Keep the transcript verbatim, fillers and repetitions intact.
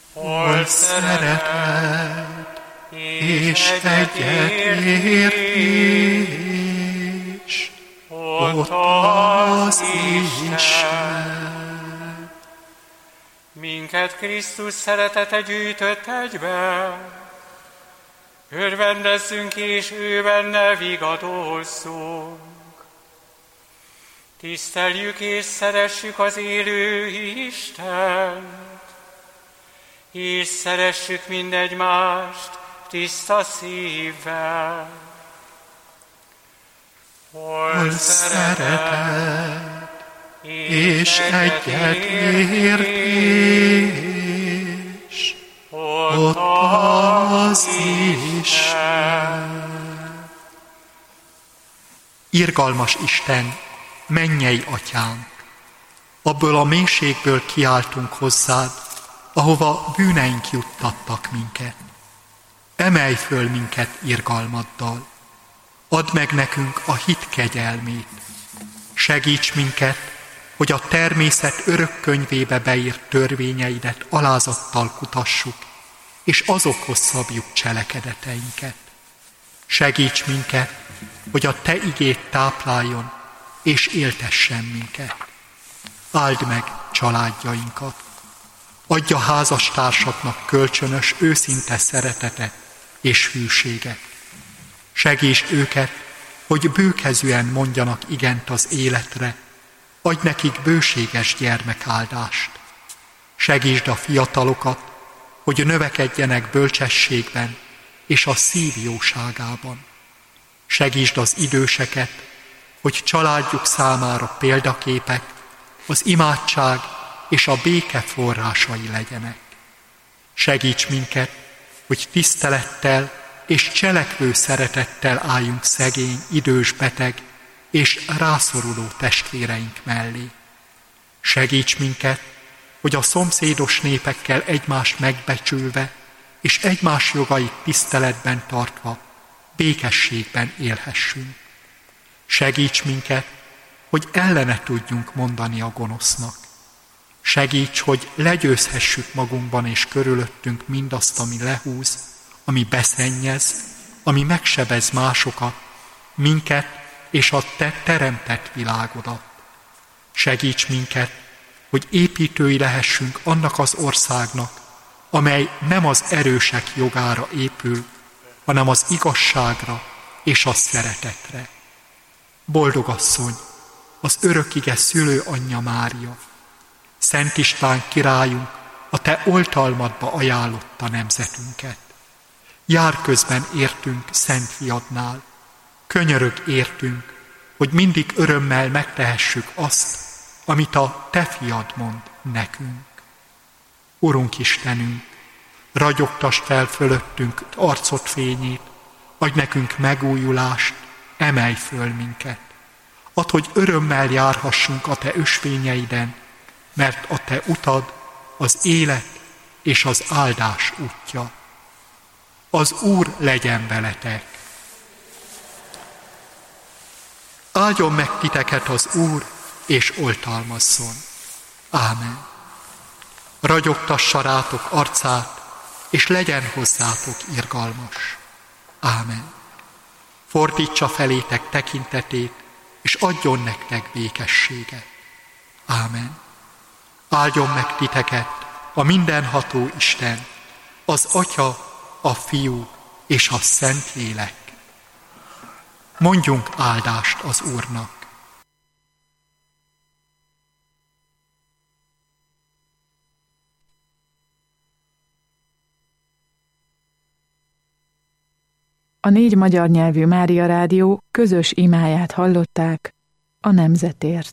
hol szeretet és egyetértés, ott az Isten. Minket Krisztus szeretete gyűjtött egybe, örvendezzünk és ő benne vigadozzunk. Tiszteljük és szeressük az élő Istent, és szeressük mindegymást tiszta szívvel. Hol szeretet és egyetértés, ott az Isten. Irgalmas Isten, mennyei Atyánk, abból a mélységből kiáltunk hozzád, ahova bűneink juttattak minket. Emelj föl minket irgalmaddal, add meg nekünk a hit kegyelmét, segíts minket, hogy a természet örök könyvébe beírt törvényeidet alázattal kutassuk, és azokhoz szabjuk cselekedeteinket. Segíts minket, hogy a te igéd tápláljon, és éltessen minket. Áld meg családjainkat, adj a házastársaknak kölcsönös, őszinte szeretetet és hűséget. Segíts őket, hogy bőkezűen mondjanak igent az életre, adj nekik bőséges gyermekáldást. Segítsd a fiatalokat, hogy növekedjenek bölcsességben és a szív jóságában. Segítsd az időseket, hogy családjuk számára példaképek, az imádság és a béke forrásai legyenek. Segíts minket, hogy tisztelettel és cselekvő szeretettel álljunk szegény, idős, beteg és rászoruló testvéreink mellé. Segíts minket, hogy a szomszédos népekkel egymást megbecsülve és egymás jogait tiszteletben tartva békességben élhessünk. Segíts minket, hogy ellene tudjunk mondani a gonosznak. Segíts, hogy legyőzhessük magunkban és körülöttünk mindazt, ami lehúz, ami beszennyez, ami megsebez másokat, minket és a te teremtett világodat. Segíts minket, hogy építői lehessünk annak az országnak, amely nem az erősek jogára épül, hanem az igazságra és a szeretetre. Boldog asszony, az örökige szülő anyja Mária, Szent István királyunk, a te oltalmadba ajánlotta nemzetünket. Jár közben értünk Szent Fiadnál, könyörög értünk, hogy mindig örömmel megtehessük azt, amit a te fiad mond nekünk. Urunk Istenünk, ragyogtasd fel fölöttünk arcod fényét, adj nekünk megújulást, emelj föl minket. Add, hogy örömmel járhassunk a te ösvényeiden, mert a te utad az élet és az áldás útja. Az Úr legyen veletek! Áldjon meg titeket az Úr, és oltalmazzon. Ámen. Ragyogtassa rátok arcát, és legyen hozzátok irgalmas. Ámen. Fordítsa felétek tekintetét, és adjon nektek békességet. Ámen. Áldjon meg titeket a mindenható Isten, az Atya, a Fiú és a Szentlélek. Mondjunk áldást az Úrnak. A négy magyar nyelvű Mária Rádió közös imáját hallották a nemzetért.